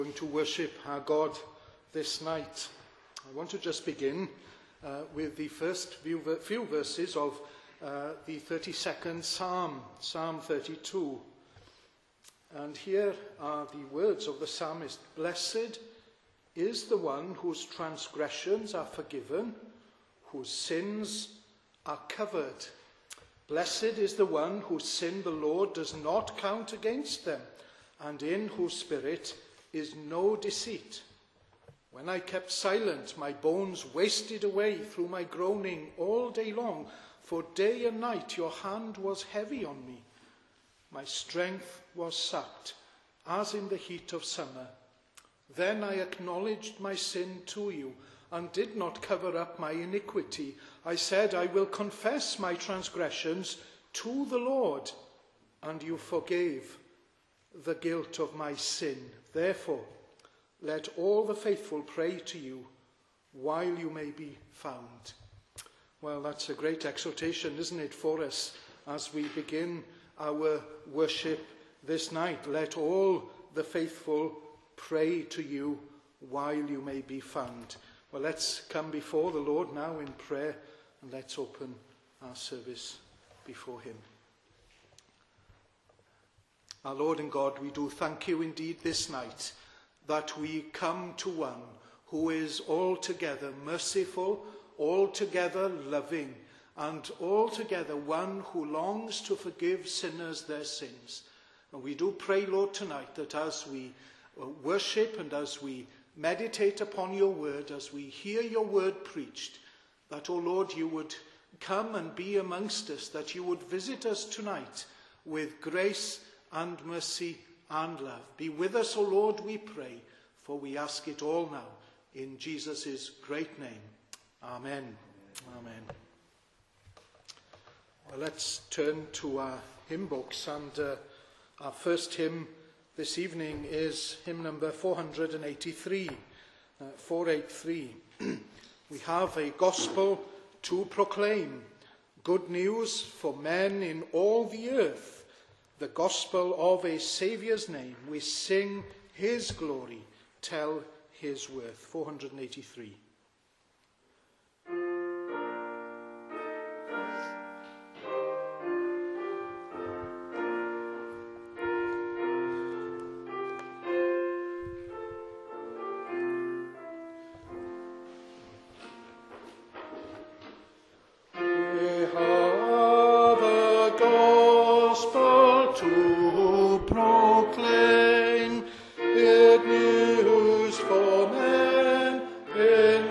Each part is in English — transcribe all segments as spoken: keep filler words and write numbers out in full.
Going to worship our God this night. I want to just begin uh, with the first few, few verses of uh, the thirty-second Psalm, Psalm thirty-two. And here are the words of the psalmist. Blessed is the one whose transgressions are forgiven, whose sins are covered. Blessed is the one whose sin the Lord does not count against them, and in whose spirit is no deceit. When I kept silent, my bones wasted away through my groaning all day long, for day and night your hand was heavy on me. My strength was sapped, as in the heat of summer. Then I acknowledged my sin to you, and did not cover up my iniquity. I said, I will confess my transgressions to the Lord, and you forgave the guilt of my sin. Therefore, let all the faithful pray to you while you may be found. Well, that's a great exhortation, isn't it, for us as we begin our worship this night. Let all the faithful pray to you while you may be found. Well, let's come before the Lord now in prayer, and let's open our service before him. Our Lord and God, we do thank you indeed this night that we come to one who is altogether merciful, altogether loving, and altogether one who longs to forgive sinners their sins. And we do pray, Lord, tonight that as we worship and as we meditate upon your word, as we hear your word preached, that, O Lord, you would come and be amongst us, that you would visit us tonight with grace and mercy and love. Be with us, O Lord, we pray, for we ask it all now in Jesus' great name. Amen. Amen. Well, let's turn to our hymn books, and uh, our first hymn this evening is hymn number four eighty-three. Uh, four eighty-three. We have a gospel to proclaim, good news for men in all the earth. The gospel of a Saviour's name, we sing his glory, tell his worth. four eighty-three. Good news for men in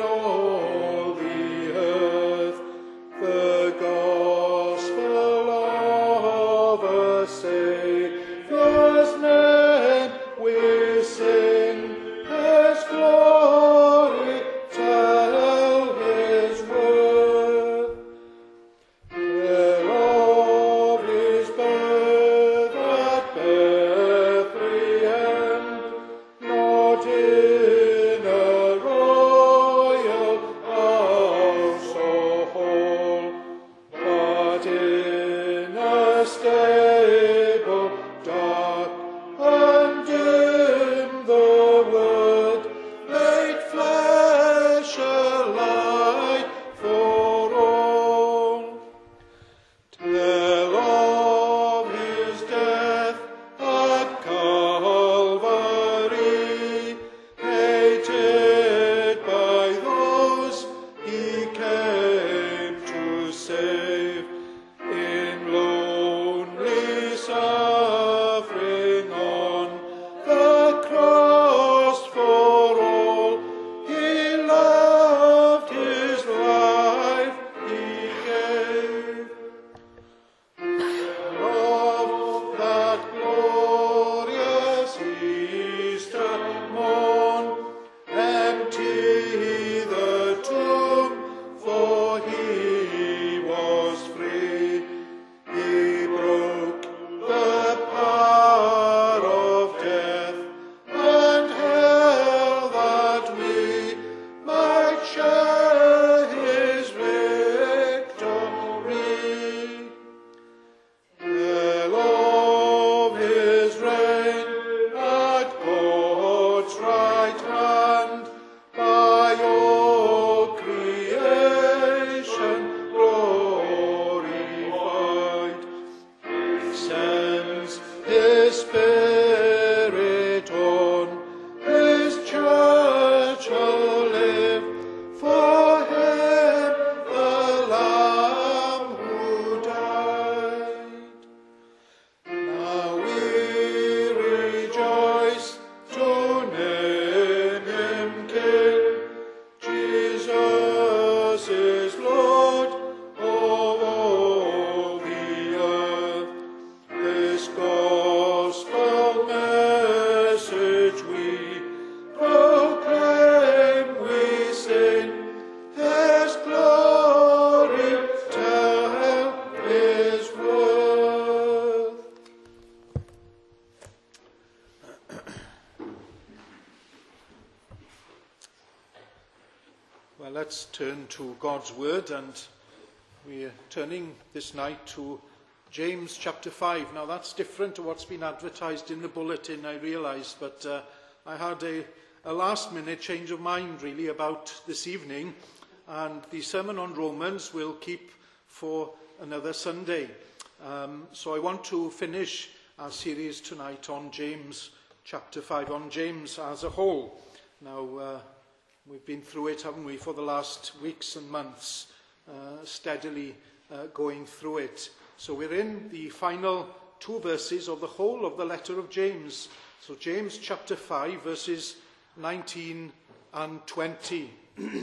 Well, let's turn to God's Word, and we're turning this night to James chapter five. Now, that's different to what's been advertised in the bulletin, I realise, but uh, I had a, a last-minute change of mind, really, about this evening, and the sermon on Romans will keep for another Sunday. Um, so I want to finish our series tonight on James chapter five, on James as a whole. Now, uh, we've been through it, haven't we, for the last weeks and months, uh, steadily uh, going through it. So we're in the final two verses of the whole of the letter of James. So James chapter five, verses nineteen and twenty.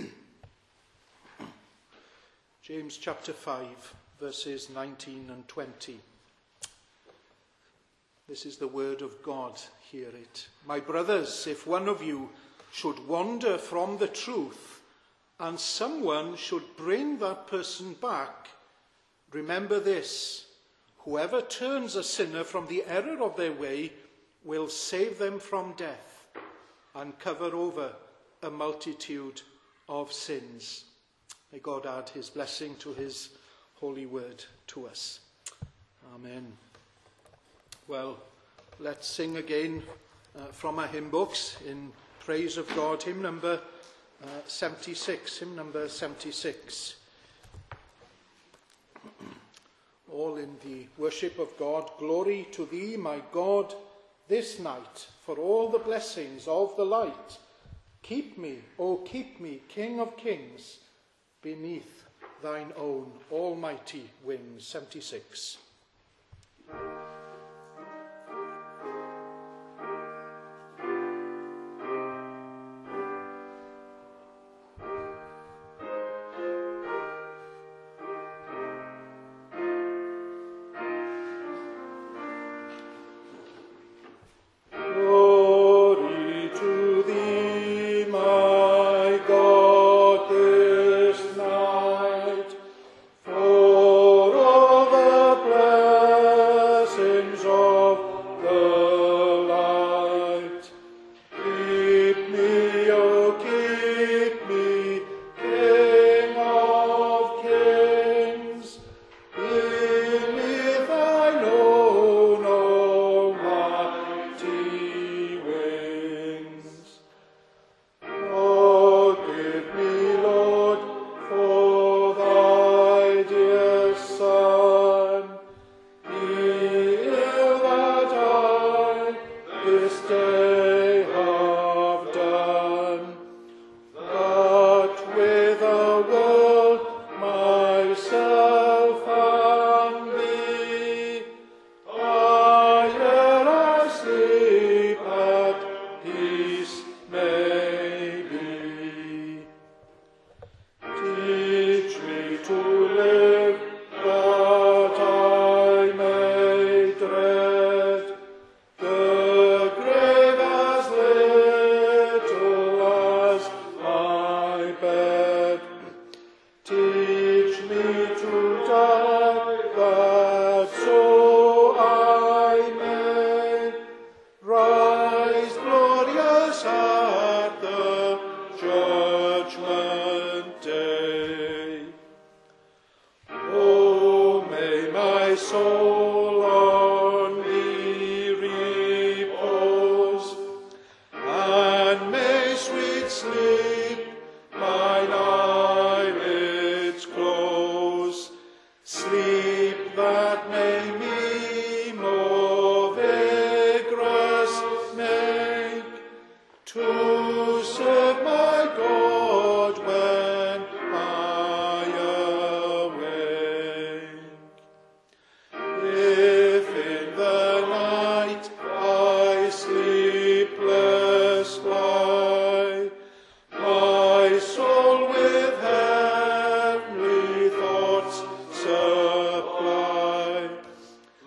James chapter five, verses nineteen and twenty. This is the word of God. Hear it. My brothers, if one of you should wander from the truth, and someone should bring that person back, remember this: whoever turns a sinner from the error of their way will save them from death and cover over a multitude of sins. May God add his blessing to his holy word to us. Amen. Well, let's sing again uh, from our hymn books in praise of God, hymn number uh, seventy-six, hymn number seventy-six. All in the worship of God. Glory to thee, my God, this night, for all the blessings of the light. Keep me, O keep me, King of kings, beneath thine own almighty wings. seventy-six.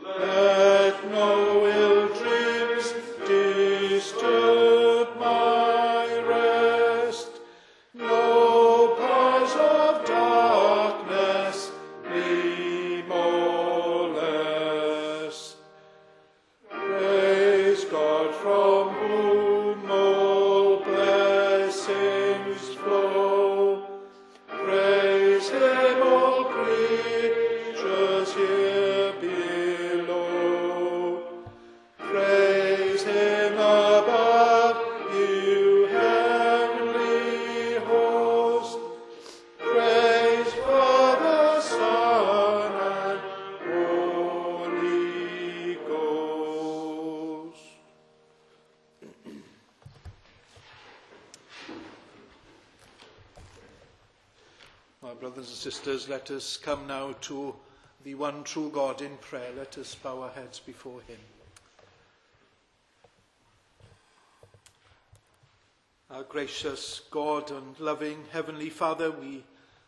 Let no ill dreams disturb my My brothers and sisters, let us come now to the one true God in prayer. Let us bow our heads before him. Our gracious God and loving Heavenly Father, we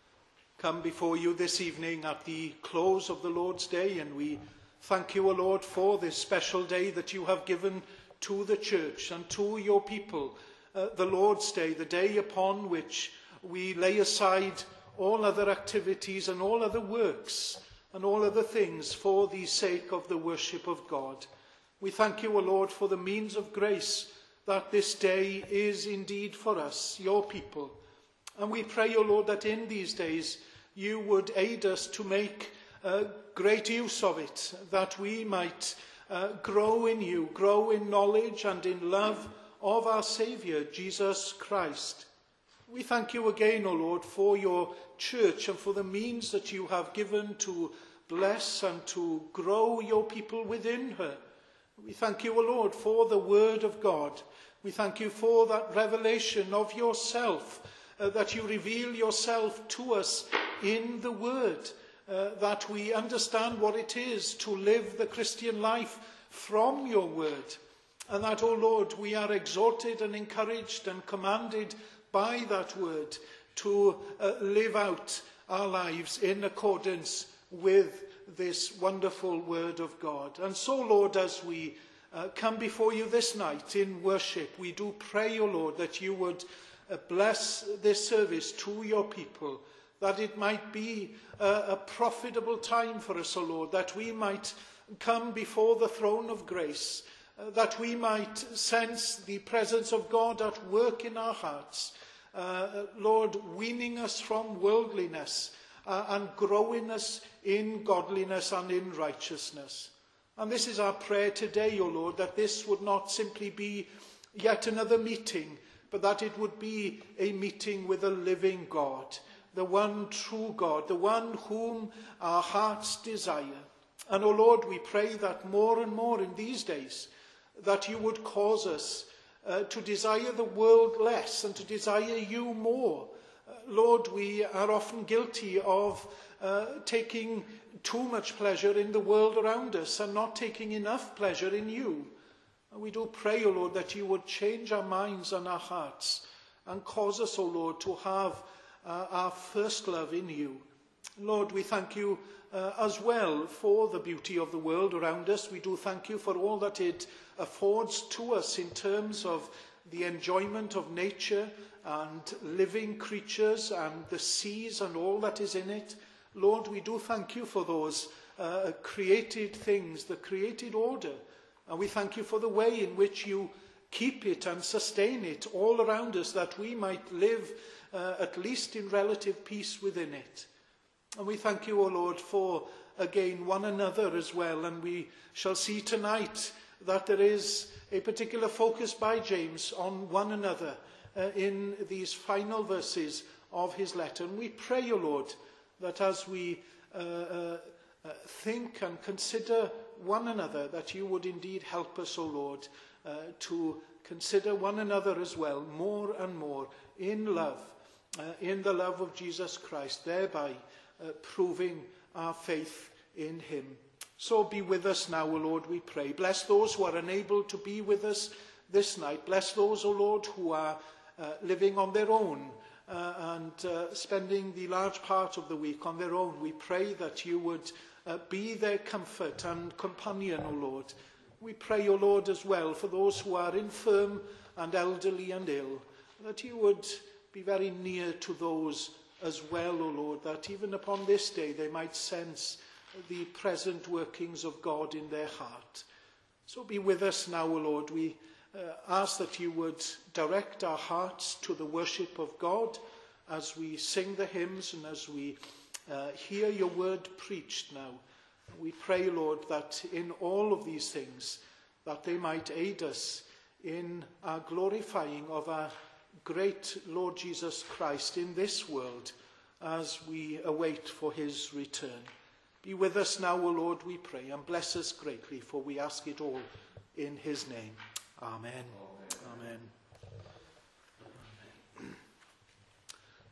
come before you this evening at the close of the Lord's Day, and we thank you, O Lord, for this special day that you have given to the church and to your people, uh, the Lord's Day, the day upon which we lay aside all other activities and all other works and all other things for the sake of the worship of God. We thank you, O Lord, for the means of grace that this day is indeed for us, your people. And we pray, O Lord, that in these days you would aid us to make uh, great use of it, that we might uh, grow in you, grow in knowledge and in love of our Saviour, Jesus Christ. We thank you again, O Lord, for your church and for the means that you have given to bless and to grow your people within her. We thank you, O Lord, for the word of God. We thank you for that revelation of yourself, uh, that you reveal yourself to us in the word, uh, that we understand what it is to live the Christian life from your word, and that, O Lord, we are exhorted and encouraged and commanded by that word to uh, live out our lives in accordance with this wonderful word of God. And so, Lord, as we uh, come before you this night in worship, we do pray, O Lord, that you would uh, bless this service to your people, that it might be a, a profitable time for us, O Lord, that we might come before the throne of grace, uh, that we might sense the presence of God at work in our hearts, uh, Lord, weaning us from worldliness uh, and growing us in godliness and in righteousness. And this is our prayer today, O Lord, that this would not simply be yet another meeting, but that it would be a meeting with a living God, the one true God, the one whom our hearts desire. And, O Lord, we pray that more and more in these days, that you would cause us uh, to desire the world less and to desire you more. Uh, Lord, we are often guilty of uh, taking too much pleasure in the world around us and not taking enough pleasure in you. And we do pray, O Lord, that you would change our minds and our hearts and cause us, O Lord, to have uh, our first love in you. Lord, we thank you uh, as well for the beauty of the world around us. We do thank you for all that it affords to us in terms of the enjoyment of nature and living creatures and the seas and all that is in it. Lord, we do thank you for those uh, created things, the created order. And we thank you for the way in which you keep it and sustain it all around us, that we might live uh, at least in relative peace within it. And we thank you, O Lord, for, again, one another as well. And we shall see tonight that there is a particular focus by James on one another uh, in these final verses of his letter. And we pray, O Lord, that as we uh, uh, uh, think and consider one another, that you would indeed help us, O Lord, uh, to consider one another as well, more and more, in love, uh, in the love of Jesus Christ, thereby uh, proving our faith in him. So be with us now, O Lord, we pray. Bless those who are unable to be with us this night. Bless those, O Lord, who are uh, living on their own uh, and uh, spending the large part of the week on their own. We pray that you would uh, be their comfort and companion, O Lord. We pray, O Lord, as well for those who are infirm and elderly and ill, that you would be very near to those as well, O Lord, that even upon this day they might sense the present workings of God in their heart. So be with us now, O Lord. We uh, ask that you would direct our hearts to the worship of God as we sing the hymns and as we uh, hear your word preached now. We pray, Lord, that in all of these things, that they might aid us in our glorifying of our great Lord Jesus Christ in this world as we await for his return. Be with us now, O Lord, we pray, and bless us greatly, for we ask it all in his name. Amen. Amen. Amen.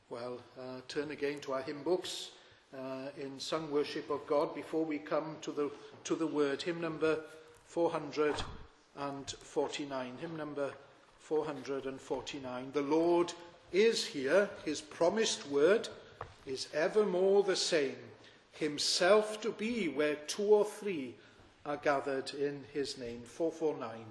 Well, uh, turn again to our hymn books uh, in sung worship of God before we come to the to the word. Hymn number four hundred forty-nine. Hymn number four hundred forty-nine. The Lord is here, his promised word is evermore the same, himself to be where two or three are gathered in his name. four forty-nine.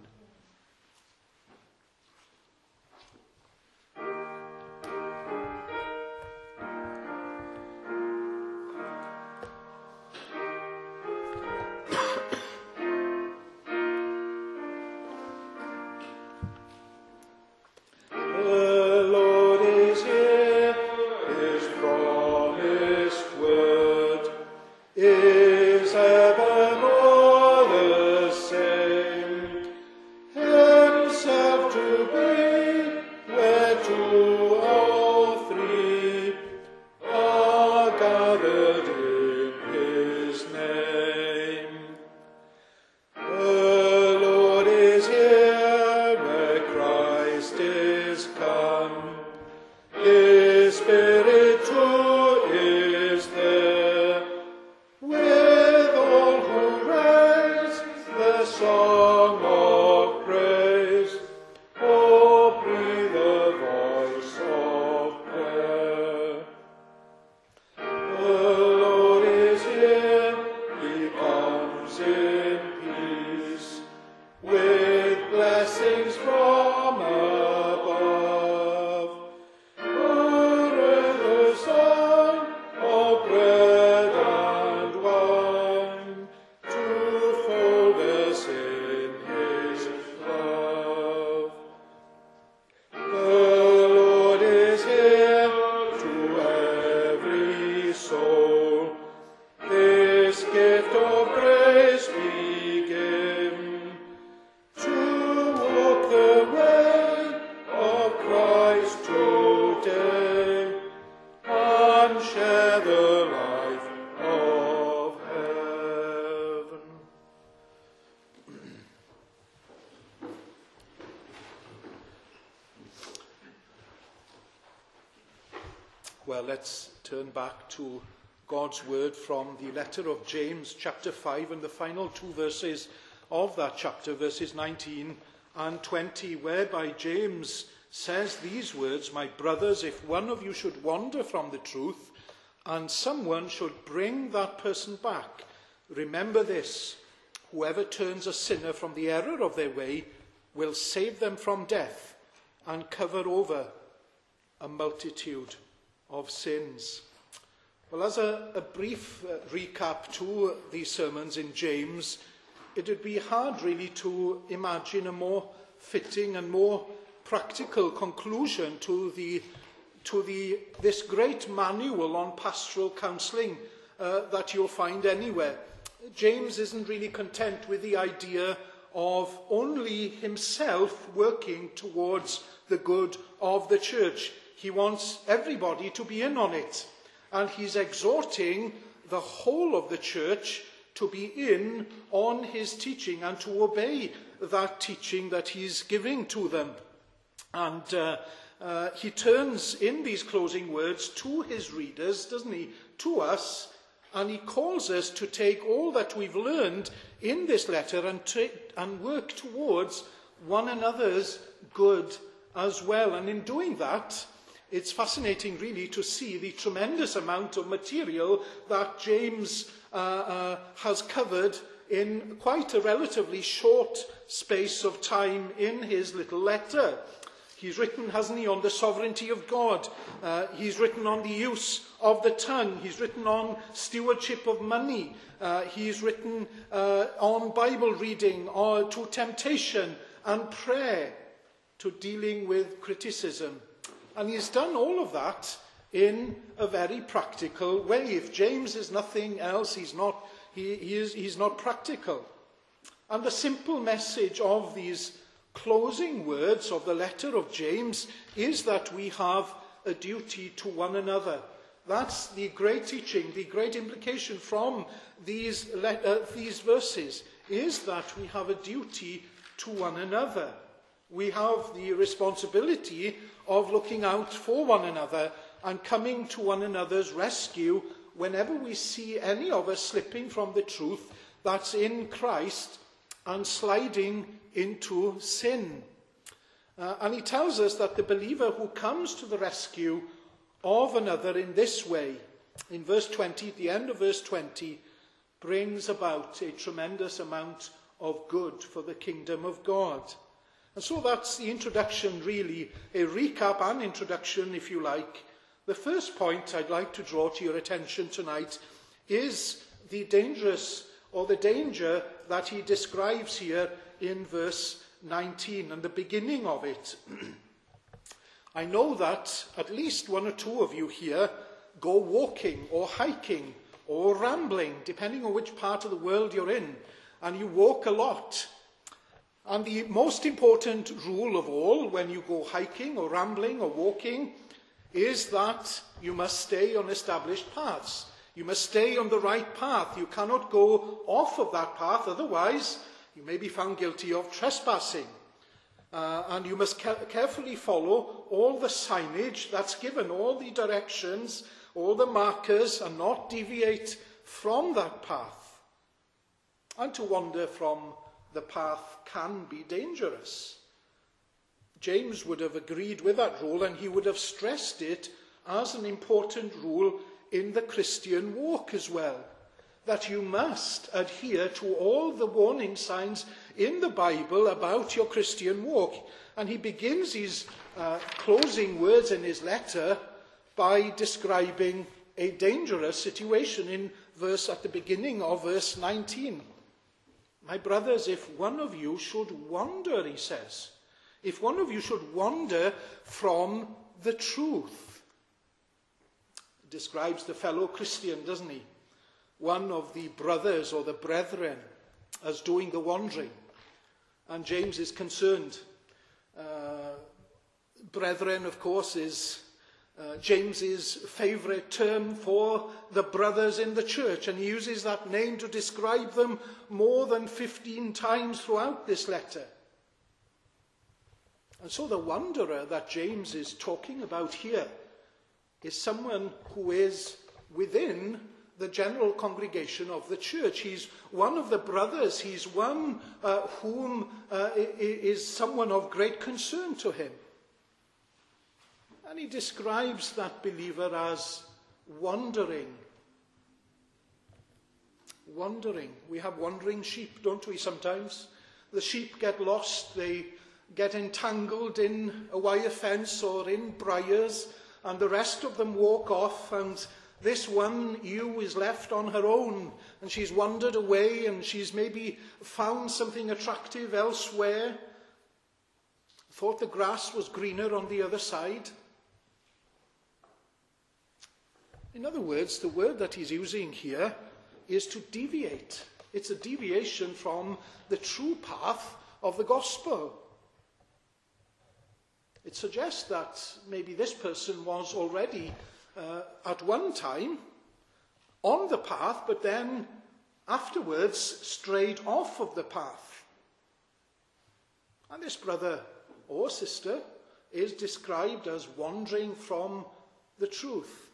Well, let's turn back to God's word from the letter of James, chapter five, and the final two verses of that chapter, verses nineteen and twenty, whereby James says these words, "My brothers, if one of you should wander from the truth, and someone should bring that person back, remember this, whoever turns a sinner from the error of their way will save them from death and cover over a multitude of sins." Well, as a, a brief uh, recap to these sermons in James, it would be hard really to imagine a more fitting and more practical conclusion to the to the this great manual on pastoral counselling uh, that you'll find anywhere. James isn't really content with the idea of only himself working towards the good of the church. He wants everybody to be in on it, and he's exhorting the whole of the church to be in on his teaching and to obey that teaching that he's giving to them. And uh, uh, he turns in these closing words to his readers, doesn't he, to us, and he calls us to take all that we've learned in this letter and, tra- and work towards one another's good as well. And in doing that, it's fascinating really to see the tremendous amount of material that James uh, uh, has covered in quite a relatively short space of time in his little letter. He's written, hasn't he, on the sovereignty of God. Uh, he's written on the use of the tongue. He's written on stewardship of money. Uh, he's written uh, on Bible reading, or to temptation and prayer, to dealing with criticism. And he's done all of that in a very practical way. If James is nothing else, he's not, he, he is, he's not practical. And the simple message of these closing words of the letter of James is that we have a duty to one another. That's the great teaching, the great implication from these, uh, these verses, is that we have a duty to one another. We have the responsibility of looking out for one another and coming to one another's rescue whenever we see any of us slipping from the truth that's in Christ and sliding into sin. Uh, and he tells us that the believer who comes to the rescue of another in this way, in verse twenty, at the end of verse twenty, brings about a tremendous amount of good for the kingdom of God. And so that's the introduction, really, a recap and introduction, if you like. The first point I'd like to draw to your attention tonight is the dangerous, or the danger that he describes here in verse nineteen, and the beginning of it. I know that at least one or two of you here go walking or hiking or rambling, depending on which part of the world you're in, and you walk a lot. And the most important rule of all when you go hiking or rambling or walking is that you must stay on established paths. You must stay on the right path. You cannot go off of that path, otherwise you may be found guilty of trespassing. Uh, and you must ca- carefully follow all the signage that's given, all the directions, all the markers, and not deviate from that path. And to wander from the path can be dangerous. James would have agreed with that rule, and he would have stressed it as an important rule in the Christian walk as well, that you must adhere to all the warning signs in the Bible about your Christian walk. And he begins his uh, closing words in his letter by describing a dangerous situation in verse at the beginning of verse nineteen. My brothers, if one of you should wander, he says, if one of you should wander from the truth. He describes the fellow Christian, doesn't he? One of the brothers or the brethren as doing the wandering. And James is concerned. Uh, brethren, of course, is uh, James's favourite term for the brothers in the church. And he uses that name to describe them more than fifteen times throughout this letter. And so the wanderer that James is talking about here is someone who is within the general congregation of the church. He's one of the brothers. He's one uh, whom uh, is someone of great concern to him. And he describes that believer as wandering. Wandering. We have wandering sheep, don't we, sometimes? The sheep get lost. They get entangled in a wire fence or in briars, and the rest of them walk off, and this one ewe is left on her own, and she's wandered away, and she's maybe found something attractive elsewhere, thought the grass was greener on the other side. In other words, the word that he's using here is to deviate. It's a deviation from the true path of the gospel. It suggests that maybe this person was already Uh, at one time on the path, but then afterwards strayed off of the path. And this brother or sister is described as wandering from the truth.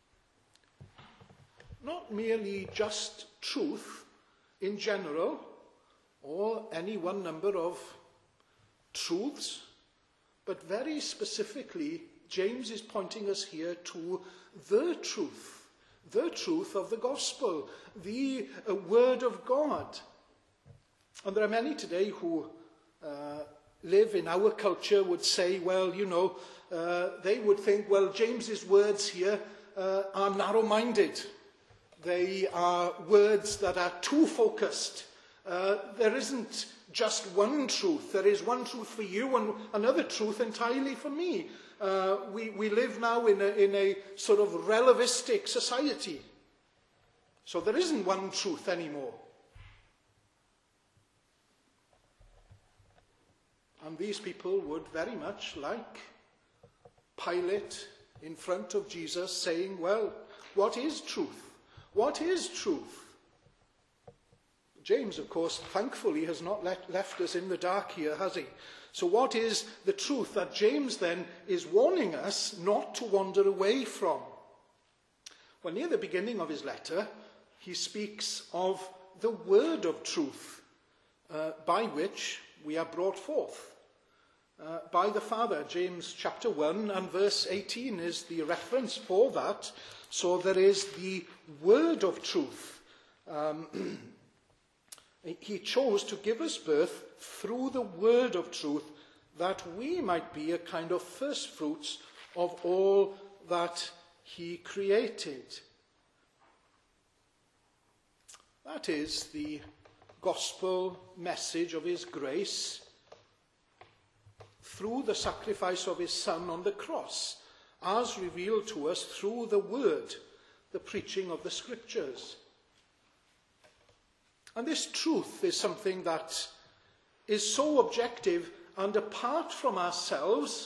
Not merely just truth in general, or any one number of truths, but very specifically James is pointing us here to the truth, the truth of the gospel, the uh, word of God. And there are many today who uh, live in our culture would say, well, you know, uh, they would think, well, James's words here uh, are narrow-minded. They are words that are too focused. Uh, there isn't just one truth. There is one truth for you and another truth entirely for me. Uh, we, we live now in a, in a sort of relativistic society. So there isn't one truth anymore. And these people would very much like Pilate in front of Jesus saying, well, what is truth? What is truth? James, of course, thankfully has not let, left us in the dark here, has he? So what is the truth that James then is warning us not to wander away from? Well, near the beginning of his letter, he speaks of the word of truth uh, by which we are brought forth uh, by the Father. James chapter one and verse eighteen is the reference for that. So there is the word of truth. Um, he chose to give us birth through the word of truth, that we might be a kind of first fruits of all that he created. That is the gospel message of his grace through the sacrifice of his Son on the cross, as revealed to us through the word, the preaching of the Scriptures. And this truth is something that is so objective and apart from ourselves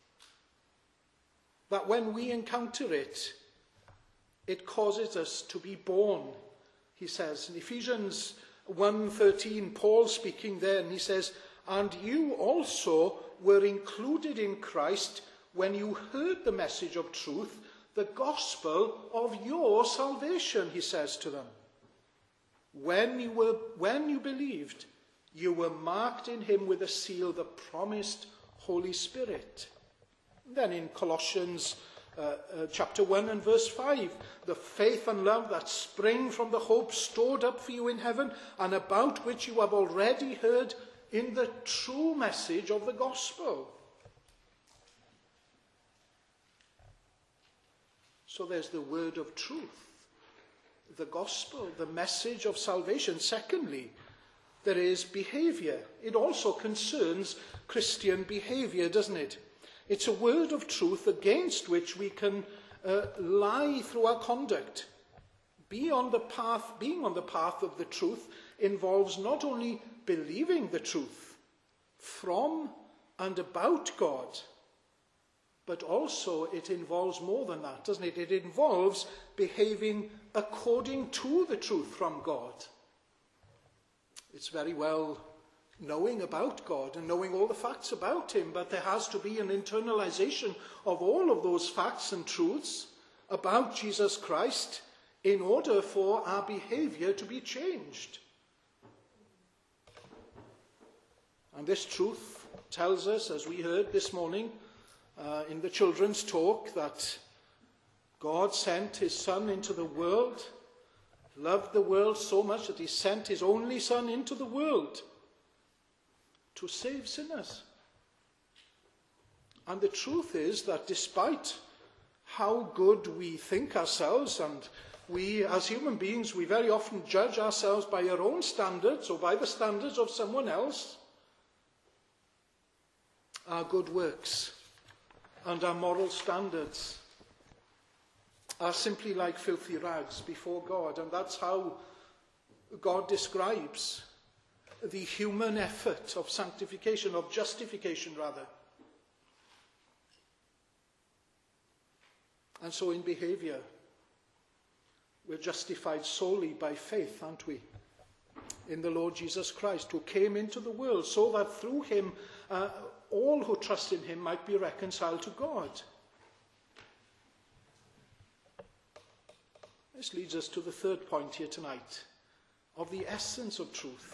that when we encounter it, it causes us to be born. He says in Ephesians one thirteen, Paul speaking there, and he says, "And you also were included in Christ when you heard the message of truth, the gospel of your salvation," he says to them. When you were, when you believed, you were marked in him with a seal, the promised Holy Spirit. And then in Colossians uh, uh, chapter one and verse five, the faith and love that spring from the hope stored up for you in heaven, and about which you have already heard in the true message of the gospel. So there's the word of truth, the gospel, the message of salvation. Secondly, there is behavior. It also concerns Christian behavior, doesn't it? It's a word of truth against which we can uh, lie through our conduct. Be on the path, being on the path of the truth involves not only believing the truth from and about God, but also it involves more than that, doesn't it? It involves behaving according to the truth from God. It's very well knowing about God and knowing all the facts about him, but there has to be an internalization of all of those facts and truths about Jesus Christ in order for our behavior to be changed. And this truth tells us, as we heard this morning uh, in the children's talk, that God sent his Son into the world, loved the world so much that he sent his only Son into the world to save sinners. And the truth is that despite how good we think ourselves, and we as human beings, we very often judge ourselves by our own standards or by the standards of someone else, our good works and our moral standards are simply like filthy rags before God. And that's how God describes the human effort of sanctification, of justification rather. And so in behavior, we're justified solely by faith, aren't we? In the Lord Jesus Christ, who came into the world so that through him uh, all who trust in him might be reconciled to God. This leads us to the third point here tonight, of the essence of truth.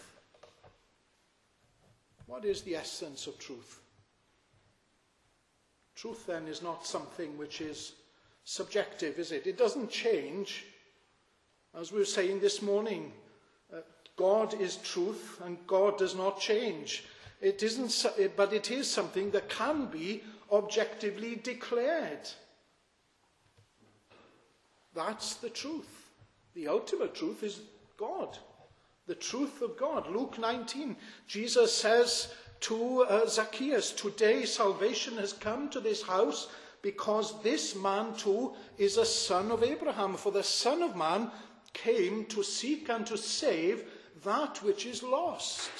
What is the essence of truth? Truth, then, is not something which is subjective, is it? It doesn't change. As we were saying this morning, uh, God is truth and God does not change. It isn't, but it is something that can be objectively declared. That's the truth. The ultimate truth is God. The truth of God. Luke nineteen, Jesus says to uh, Zacchaeus, "Today salvation has come to this house, because this man too is a son of Abraham. For the Son of Man came to seek and to save that which is lost."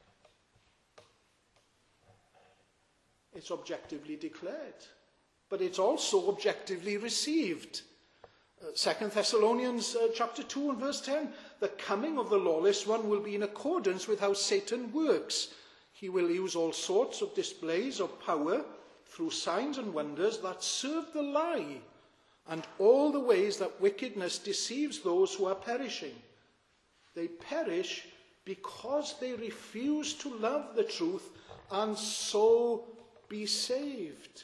It's objectively declared, but it's also objectively received. Uh, Second Thessalonians uh, chapter two and verse ten, "The coming of the lawless one will be in accordance with how Satan works. He will use all sorts of displays of power through signs and wonders that serve the lie and all the ways that wickedness deceives those who are perishing. They perish because they refuse to love the truth and so be saved.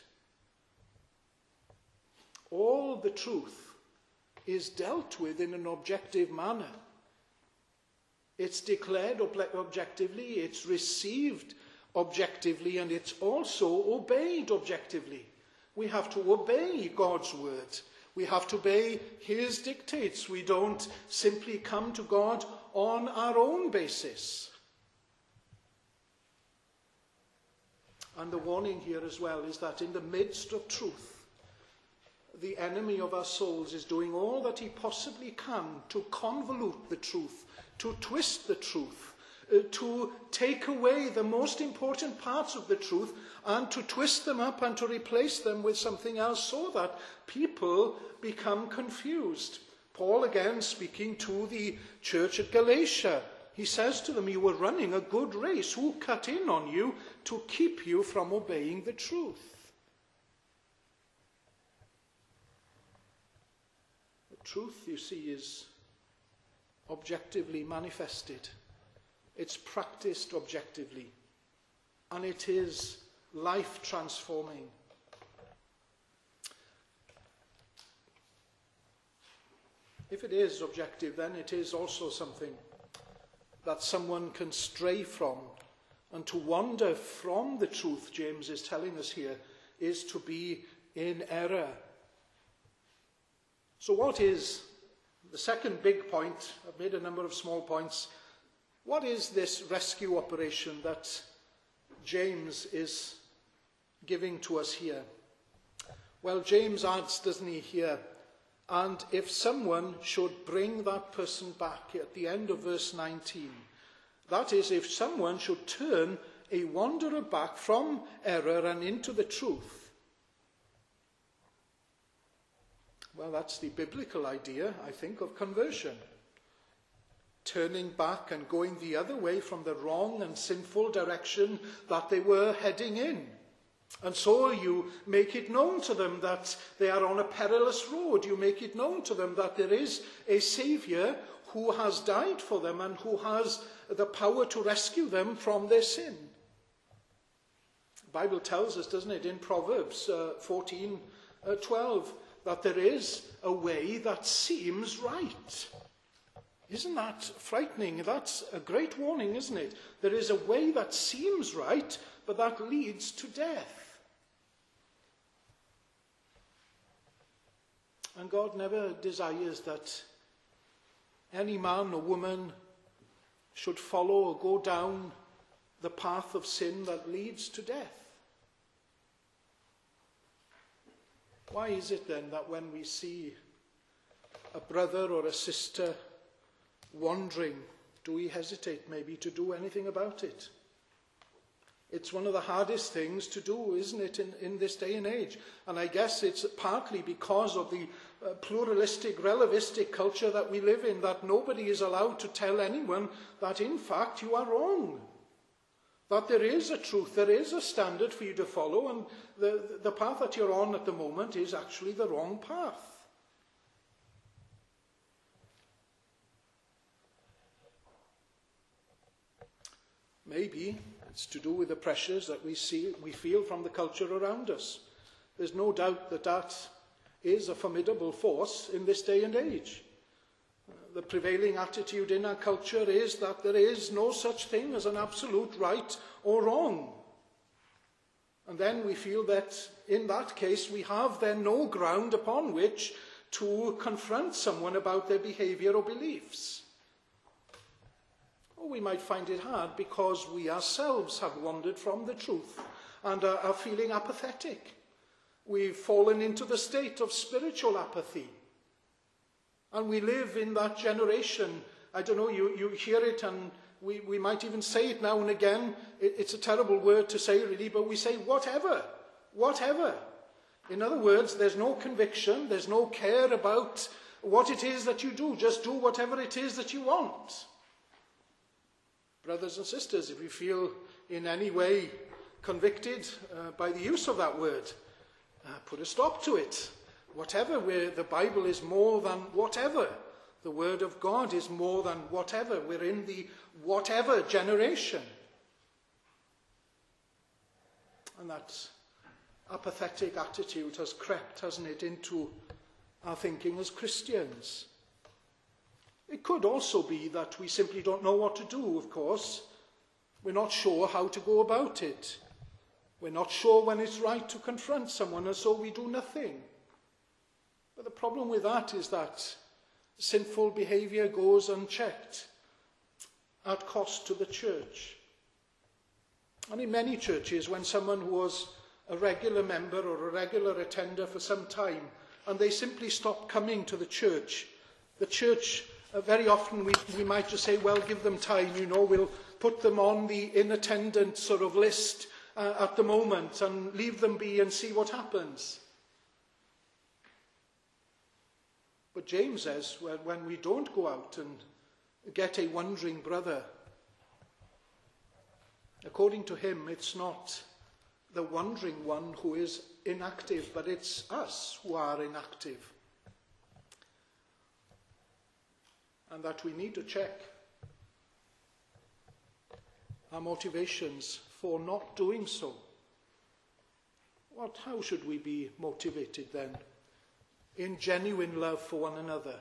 All the truth is dealt with in an objective manner. It's declared ob- objectively, it's received objectively, and it's also obeyed objectively. We have to obey God's word. We have to obey his dictates. We don't simply come to God on our own basis. And the warning here as well is that in the midst of truth, the enemy of our souls is doing all that he possibly can to convolute the truth, to twist the truth, uh, to take away the most important parts of the truth and to twist them up and to replace them with something else so that people become confused. Paul, again, speaking to the church at Galatia, he says to them, you were running a good race. Who cut in on you to keep you from obeying the truth? Truth, you see, is objectively manifested. It's practiced objectively. And it is life transforming. If it is objective, then it is also something that someone can stray from. And to wander from the truth, James is telling us here, is to be in error. So what is the second big point? I've made a number of small points. What is this rescue operation that James is giving to us here? Well, James adds, doesn't he, here, and if someone should bring that person back at the end of verse nineteen, that is, if someone should turn a wanderer back from error and into the truth. Well, that's the biblical idea, I think, of conversion. Turning back and going the other way from the wrong and sinful direction that they were heading in. And so you make it known to them that they are on a perilous road. You make it known to them that there is a Saviour who has died for them and who has the power to rescue them from their sin. The Bible tells us, doesn't it, in Proverbs uh, fourteen, twelve, that there is a way that seems right. Isn't that frightening? That's a great warning, isn't it? There is a way that seems right, but that leads to death. And God never desires that any man or woman should follow or go down the path of sin that leads to death. Why is it then that when we see a brother or a sister wandering, do we hesitate maybe to do anything about it? It's one of the hardest things to do, isn't it, in, in this day and age? And I guess it's partly because of the uh, pluralistic, relativistic culture that we live in, that nobody is allowed to tell anyone that, in fact, you are wrong. That there is a truth, there is a standard for you to follow, and the, the path that you're on at the moment is actually the wrong path. Maybe it's to do with the pressures that we see, we feel from the culture around us. There's no doubt that that is a formidable force in this day and age. The prevailing attitude in our culture is that there is no such thing as an absolute right or wrong. And then we feel that in that case we have then no ground upon which to confront someone about their behavior or beliefs. Or we might find it hard because we ourselves have wandered from the truth and are, are feeling apathetic. We've fallen into the state of spiritual apathy. And we live in that generation. I don't know, you, you hear it, and we, we might even say it now and again. It, it's a terrible word to say, really, but we say whatever, whatever. In other words, there's no conviction, there's no care about what it is that you do. Just do whatever it is that you want. Brothers and sisters, if you feel in any way convicted uh, by the use of that word, uh, put a stop to it. Whatever, where the Bible is more than whatever. The Word of God is more than whatever. We're in the whatever generation. And that apathetic attitude has crept, hasn't it, into our thinking as Christians. It could also be that we simply don't know what to do, of course. We're not sure how to go about it. We're not sure when it's right to confront someone, and so we do nothing. But the problem with that is that sinful behaviour goes unchecked at cost to the church. And in many churches, when someone who was a regular member or a regular attender for some time, and they simply stop coming to the church, the church, uh, very often we, we might just say, well, give them time, you know, we'll put them on the in attendance sort of list uh, at the moment and leave them be and see what happens. But James says, well, when we don't go out and get a wandering brother, according to him, it's not the wandering one who is inactive, but it's us who are inactive. And that we need to check our motivations for not doing so. What, how should we be motivated then? In genuine love for one another.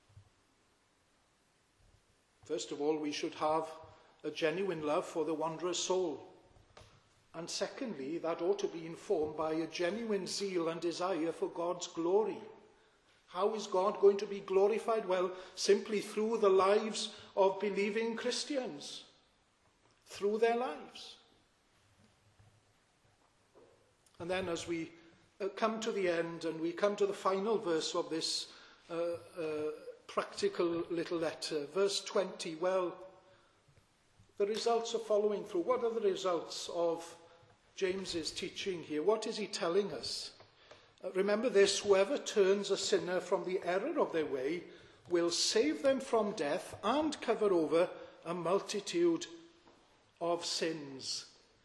First of all, we should have a genuine love for the wanderer's soul. And secondly, that ought to be informed by a genuine zeal and desire for God's glory. How is God going to be glorified? Well, simply through the lives of believing Christians. Through their lives. And then as we Uh, come to the end and we come to the final verse of this uh, uh, practical little letter, verse twenty. Well, the results are following through. What are the results of James's teaching here? What is he telling us? Uh, remember this, whoever turns a sinner from the error of their way will save them from death and cover over a multitude of sins.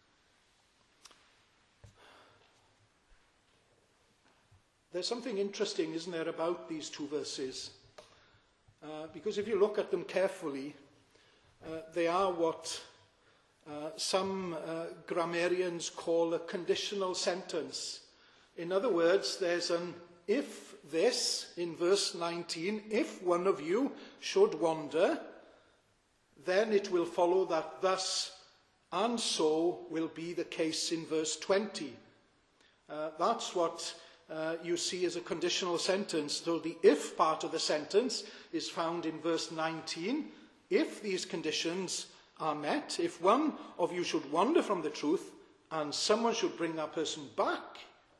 There's something interesting, isn't there, about these two verses? Uh, because if you look at them carefully, uh, they are what uh, some uh, grammarians call a conditional sentence. In other words, there's an if this in verse nineteen, if one of you should wander, then it will follow that thus and so will be the case in verse twenty. Uh, that's what Uh, you see as a conditional sentence. So the if part of the sentence is found in verse nineteen. If these conditions are met, if one of you should wander from the truth and someone should bring that person back,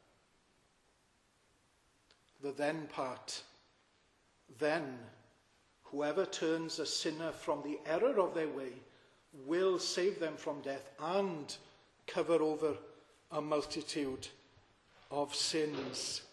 the then part, then whoever turns a sinner from the error of their way will save them from death and cover over a multitude of sins.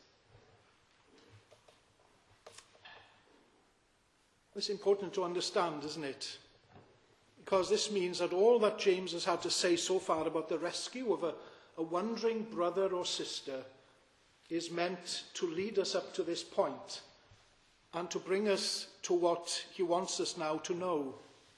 It's important to understand, isn't it? Because this means that all that James has had to say so far about the rescue of a, a wandering brother or sister is meant to lead us up to this point and to bring us to what he wants us now to know.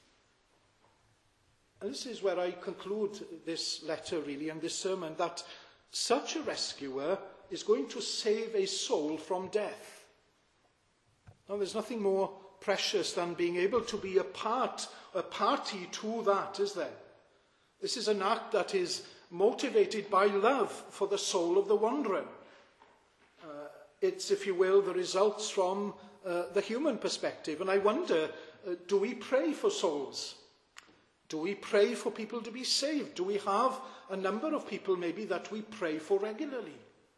And this is where I conclude this letter, really, and this sermon, that such a rescuer is going to save a soul from death. Now, there's nothing more precious than being able to be a part, a party to that, is there? This is an act that is motivated by love for the soul of the wanderer. Uh, it's, if you will, the results from uh, the human perspective. And I wonder, uh, do we pray for souls? Do we pray for people to be saved? Do we have a number of people maybe that we pray for regularly?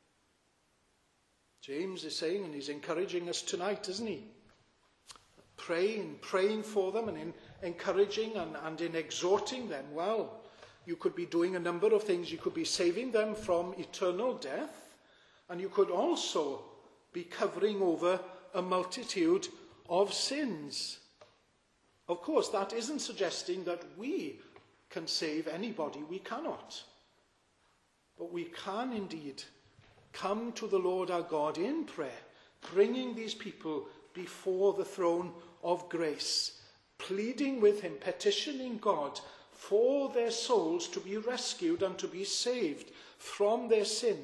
James is saying, and he's encouraging us tonight, isn't he? Praying, praying for them and in encouraging and, and in exhorting them. Well, you could be doing a number of things. You could be saving them from eternal death, and you could also be covering over a multitude of sins. Of course, that isn't suggesting that we can save anybody. We cannot. But we can indeed come to the Lord our God in prayer, bringing these people before the throne of grace, pleading with him, petitioning God for their souls to be rescued and to be saved from their sin.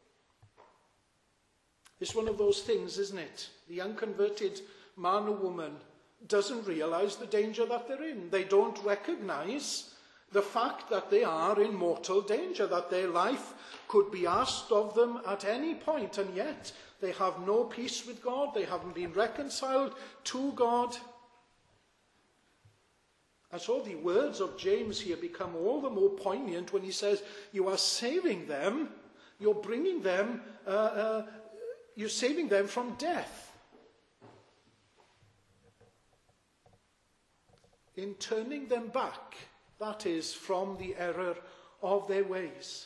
It's one of those things, isn't it? The unconverted man or woman doesn't realize the danger that they're in. They don't recognize the fact that they are in mortal danger, that their life could be asked of them at any point, and yet they have no peace with God. They haven't been reconciled to God. And so the words of James here become all the more poignant when he says, you are saving them, you're bringing them, uh, uh, you're saving them from death. In turning them back, that is, from the error of their ways.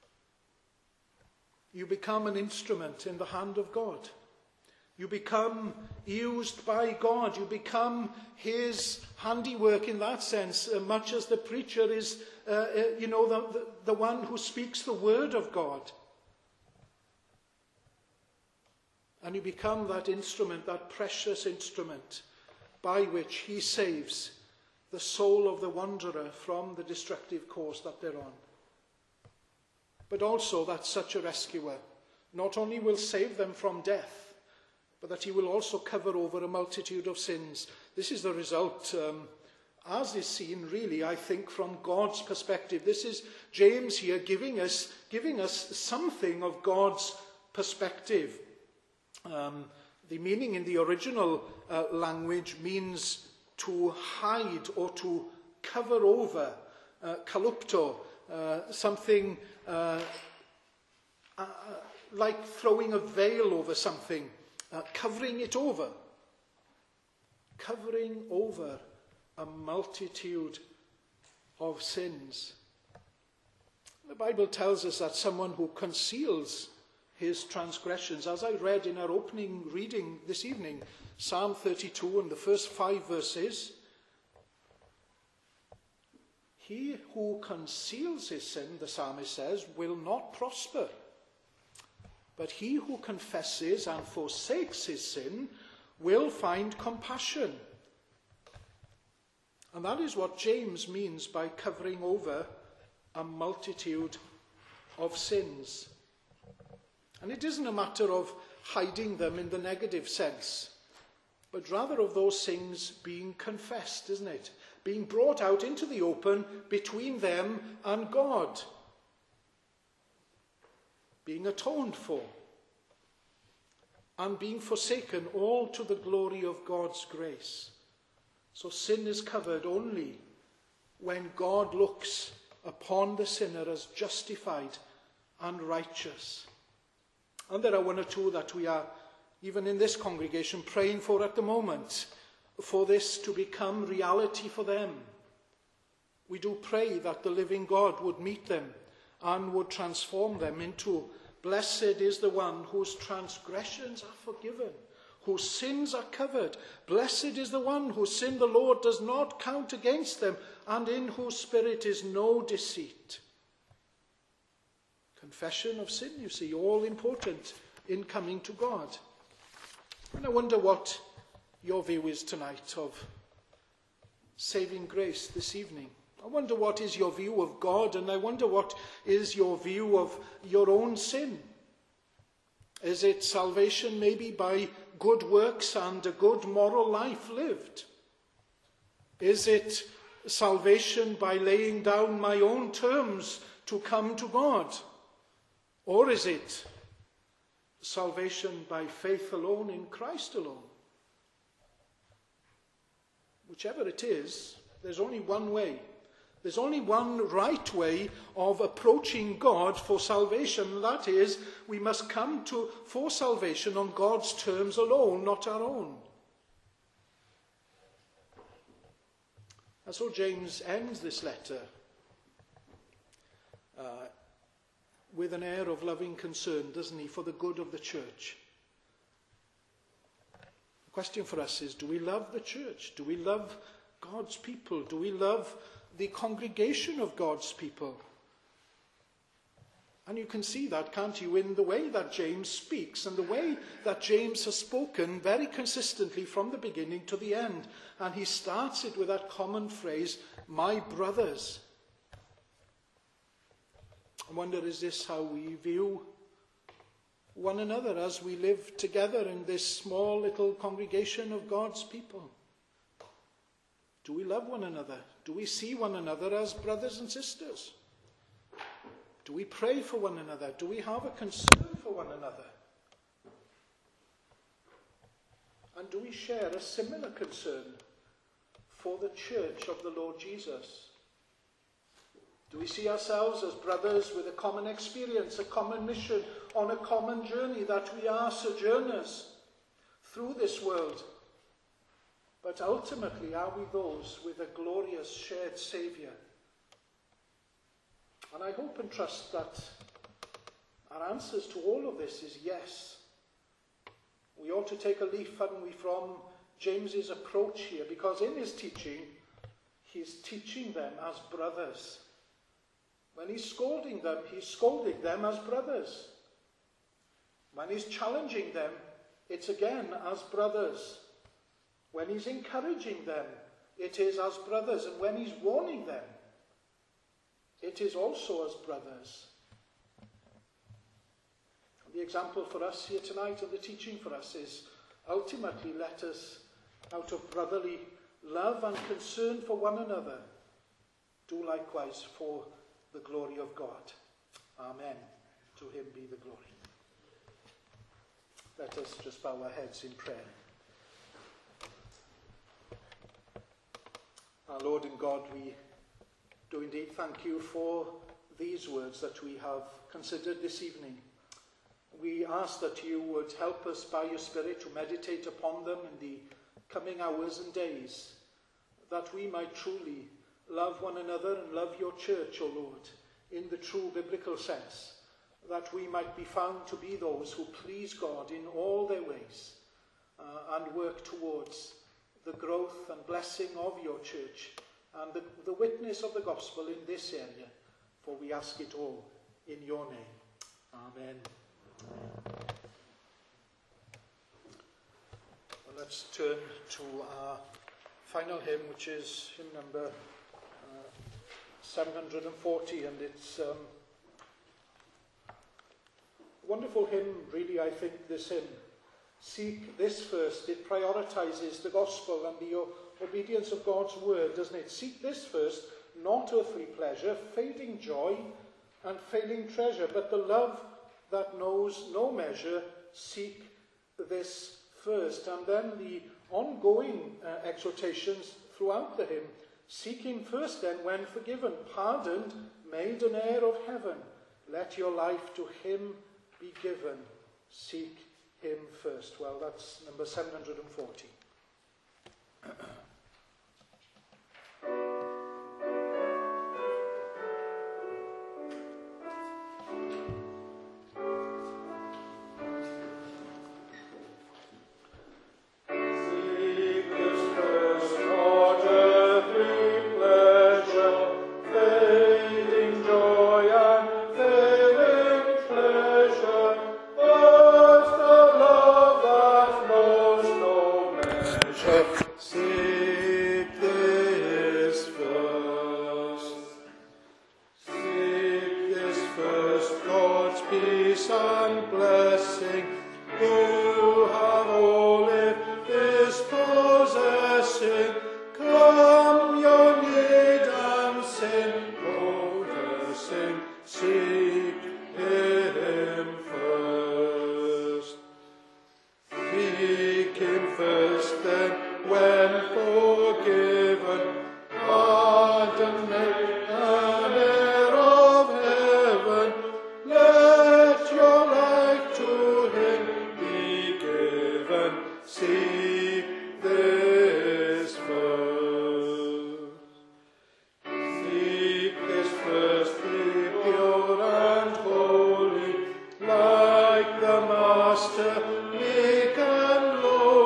You become an instrument in the hand of God. You become used by God. You become his handiwork in that sense, uh, much as the preacher is, uh, uh, you know, the, the, the one who speaks the word of God. And you become that instrument, that precious instrument, by which he saves the soul of the wanderer from the destructive course that they're on. But also that such a rescuer not only will save them from death, but that he will also cover over a multitude of sins. This is the result, um, as is seen really, I think, from God's perspective. This is James here giving us, giving us something of God's perspective. Um, the meaning in the original uh, language means to hide or to cover over, uh, kalupto, uh, something uh, uh, like throwing a veil over something, uh, covering it over, covering over a multitude of sins. The Bible tells us that someone who conceals his transgressions, as I read in our opening reading this evening, Psalm thirty-two and the first five verses, he who conceals his sin, the psalmist says, will not prosper. But he who confesses and forsakes his sin will find compassion. And that is what James means by covering over a multitude of sins. And it isn't a matter of hiding them in the negative sense, but rather of those things being confessed, isn't it? Being brought out into the open between them and God. Being atoned for. And being forsaken, all to the glory of God's grace. So sin is covered only when God looks upon the sinner as justified and righteous. And there are one or two that we are, even in this congregation, praying for at the moment, for this to become reality for them. We do pray that the living God would meet them and would transform them into, blessed is the one whose transgressions are forgiven, whose sins are covered. Blessed is the one whose sin the Lord does not count against them, and in whose spirit is no deceit. Confession of sin, you see, all important in coming to God. And I wonder what your view is tonight of saving grace this evening. I wonder what is your view of God, and I wonder what is your view of your own sin. Is it salvation maybe by good works and a good moral life lived? Is it salvation by laying down my own terms to come to God? Or is it salvation by faith alone in Christ alone? Whichever it is, there's only one way. There's only one right way of approaching God for salvation. That is, we must come to for salvation on God's terms alone, not our own. And so James ends this letter uh, with an air of loving concern, doesn't he, for the good of the church. The question for us is, do we love the church? Do we love God's people? Do we love the congregation of God's people. And you can see that, can't you, in the way that James speaks and the way that James has spoken very consistently from the beginning to the end. And he starts it with that common phrase, my brothers. I wonder, is this how we view one another as we live together in this small little congregation of God's people? Do we love one another? Do we see one another as brothers and sisters? Do we pray for one another? Do we have a concern for one another? And do we share a similar concern for the church of the Lord Jesus? Do we see ourselves as brothers with a common experience, a common mission, on a common journey, that we are sojourners through this world? But ultimately, are we those with a glorious shared Saviour? And I hope and trust that our answers to all of this is yes. We ought to take a leaf, hadn't we, from James's approach here, because in his teaching, he's teaching them as brothers. When he's scolding them, he's scolding them as brothers. When he's challenging them, it's again as brothers. When he's encouraging them, it is as brothers. And when he's warning them, it is also as brothers. And the example for us here tonight, and the teaching for us, is ultimately let us, out of brotherly love and concern for one another, do likewise for the glory of God. Amen. To him be the glory. Let us just bow our heads in prayer. Our Lord and God, we do indeed thank you for these words that we have considered this evening. We ask that you would help us by your Spirit to meditate upon them in the coming hours and days, that we might truly love one another and love your church, O Lord, in the true biblical sense, that we might be found to be those who please God in all their ways uh, and work towards the growth and blessing of your church and the, the witness of the gospel in this area, for we ask it all in your name. Amen. Well, let's turn to our final hymn, which is hymn number uh, seven hundred forty, and it's um, a wonderful hymn, really, I think, this hymn. Seek this first. It prioritizes the gospel and the obedience of God's word, doesn't it? Seek this first, not earthly pleasure, fading joy and failing treasure, but the love that knows no measure. Seek this first. And then the ongoing uh, exhortations throughout the hymn. Seek him first then when forgiven, pardoned, made an heir of heaven. Let your life to him be given. Seek him first. Well, that's number seven hundred forty.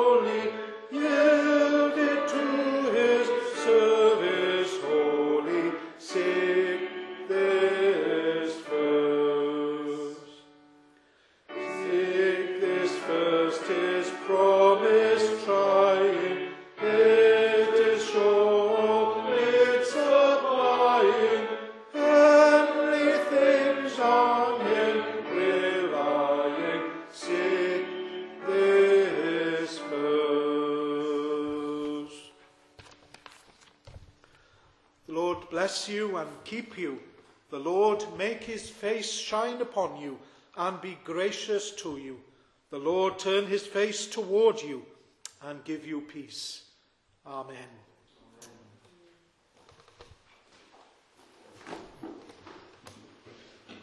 Service holy. first his promise trying, it is sure it's applying. Heavenly things on him relying, seek this first. The Lord bless you and keep you. The Lord make his face shine upon you and be gracious to you. The Lord turn his face toward you and give you peace. Amen.